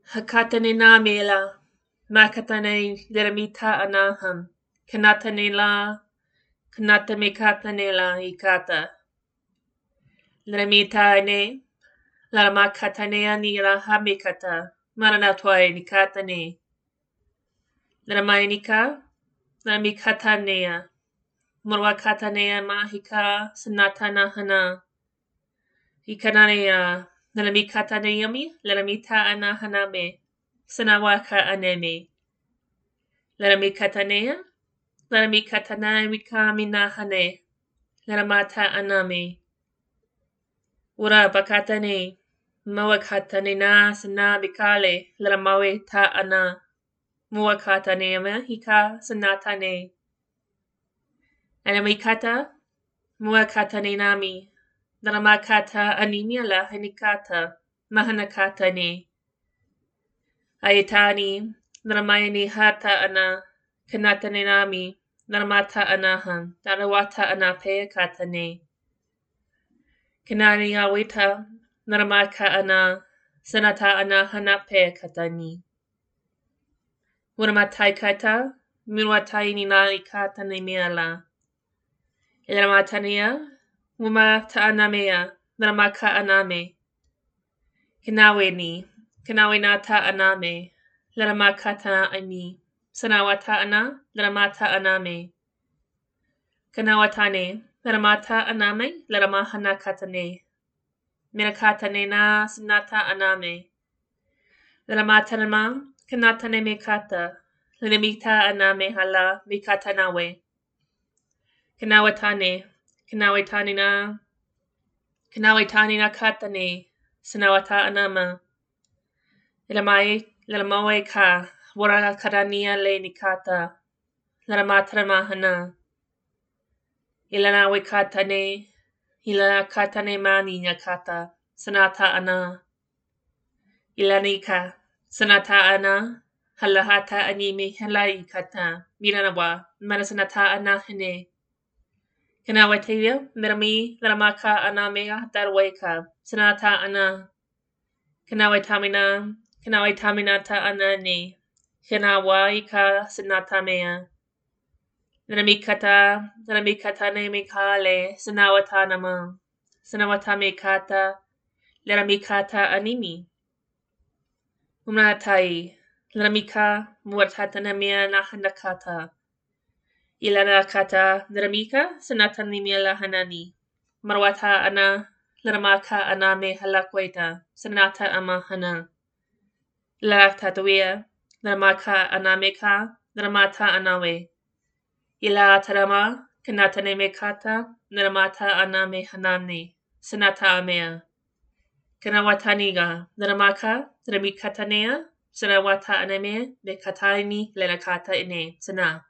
Hakatanena mela, makatane lermita anaham, kanatanela, kanatamekatanela ikata. Lermita ne, laramakatanea ni la hamikata, maranatwai nikatane. Lermainika, lermikatanea, murwakatanea mahika, sanatana hana. Ikananea, lermikataneami, lermita anahaname. Sanawaka aneme. Laramikatanea, Laramikatana wikaminahane, Laramata aname. Ura bakatane, Mawakatanena sana bikale, Laramawe ta ana. Muakatanema hika sanatane. Anamikata, Muakatanenami, Laramakata anemia la hanikata, Mahanakatane. Ayatani, Naramayani hata ana, Kanatanenami, Naramata anahan, Narawata anape katane. Kanani awita, Naramaka ana, Sanata ana hanape katani. Muramatai kata, Murwatai nina ikatane miala. Ilamatania, Mumata anamea, Naramaka aname. Kanaweni, Kanawenata aname, Laramakata ani, Sanawata ana, Laramata aname. Kanawatane, Laramata aname, Laramahana katane. Minakatane na, Sanata aname. Laramatanama, Kanatane mekata, Laramita aname hala, Mikatanawe. Kanawatane, Kanawatane na katane, Sanawata anama. Ilamawe ka, Wara karania le nikata, Laramatana hana. Ilanawe katane, Ilana katane mani nakata, Sanata ana. Ilanika, Sanata ana, Halahata anime halai kata, Miranawa, Manasanata anahene. Kanawataya, Mirami, Laramaka anamea darweka, Sanata ana. Kanawatamina, Kanawataminata anane, Kanawaika sanatamea. Laramikata ne mikale, Sanawatanama, Sanawatamekata, Laramikata animi. Umnatai, Laramika, Muatatanamia nahanakata. Ilanakata, Laramika, Sanatanimia lahanani. Marwata ana, Laramaka aname halakweta, Sanata amahana. Laratatuia, Laramaka anameka, Laramata anawe. Ila tarama, Kanatane mekata, Naramata aname hanane, Sanata amea. Kanawataniga, Naramaka, Ramikatanea, Sanawata aname, Mekataini, Lenakata ine, Sana.